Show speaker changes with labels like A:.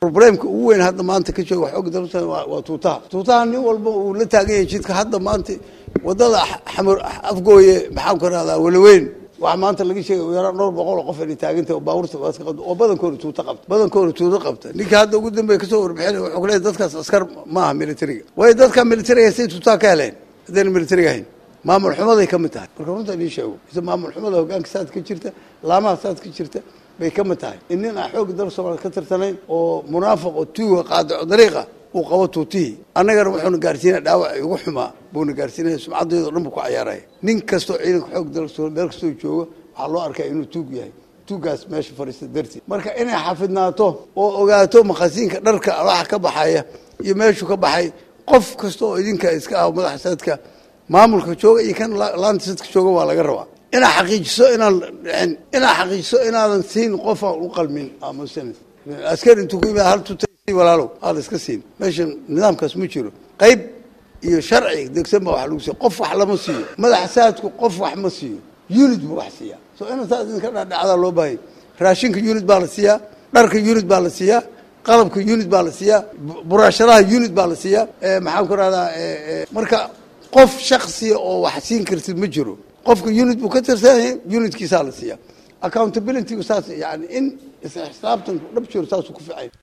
A: problemka ugu weyn hadda maanta ka jooga xoog dalka waa tuutaha nin walba uu la taagan yahay jidka hadda maanta wadada xamar afgooye maxaan ku raadaa walaweyn wax maanta laga sheegay yara 200 qof ay taagantay baabuurta waad ka qad oo badankooda tuuta qabta ninka hadda ugu dambeeyay ka soo warbixinay wuxuu ku leeyahay dadkaas askar ma aha militariga way dadka militariga si tuuta ka heleen hadaan militariga ahayn maamul xumaday ka mid tahay marka runta ay sheego sida maamul xumada hoggaanka saad ka jirta laamaha saad ka jirta bay ka mid tahay inna xoog dalka Soomaaliya ka tirtanayn oo munaafiq oo tuuga qaadac dariiqa uu qabo tuutii annagana wuxuu gaarsiinaa dhaawac ugu xumaa buu gaarsiinaa sumcadeedu dhanba ku ciyaaray nin kasto ciidanka xoog dalka Soomaaliya meel kasto joogo waxa loo arkaa inuu tuug yahay tuugaas meesha fariista darti marka inay xafidnaato oo ogaato maqasiinka dharka waxa ka baxaya iyo meeshu ka baxay qof kasto oo idinka iska ah madaxsadka maamulka jooga iyo kan laantiska jooga waa laga rabaa ina xaqiijiso inaadan siin qof aan u qalmin aamusan askari intuu ku yimaado hal tutay walaalo aad iska siin meeshan nidaamkaas ma jiro qayb iyo sharci degsan baa wax lagu siiyo qof wax lama siiyo madaxsaadku qof wax ma siiyo unit buu wax siiya soo inta taas in ka dhacda loo baahay raashinka unit baa la siiyaa dharka unit baa la siiyaa qalabka unit baa la siiyaa buraashadaha unit baa la siiyaa maxaan ku raadaa marka qof shakhsi oo wax siin kartid ma jiro qofka unit buu ka tirsanyahay unitkiisa la siiyaa accountability saas yani in isxsaabtan dhab jiro saas ku ficay